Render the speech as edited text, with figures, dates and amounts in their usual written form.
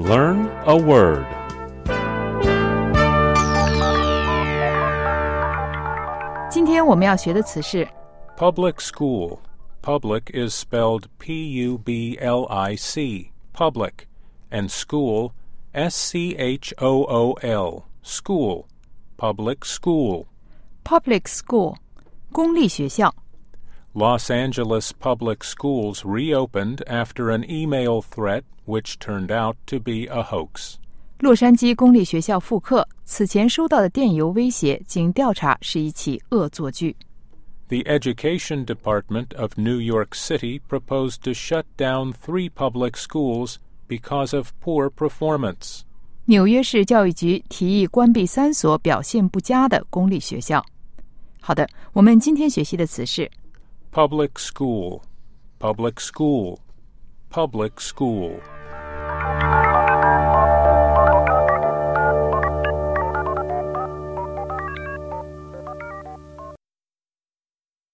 Learn a word. .今天我们要学的词是 Public school. Public is spelled P-U-B-L-I-C, public, and school, S-C-H-O-O-L, school, public school. public school 公立学校 Los Angeles public schools reopened after an email threat which turned out to be a hoax. 洛杉矶公立学校复课，此前收到的电邮威胁经调查是一起恶作剧。 The Education Department of New York City proposed to shut down 3 public schools because of poor performance. 纽约市教育局提议关闭3所表现不佳的公立学校。好的，我们今天学习的词是 Public school, public school, public school.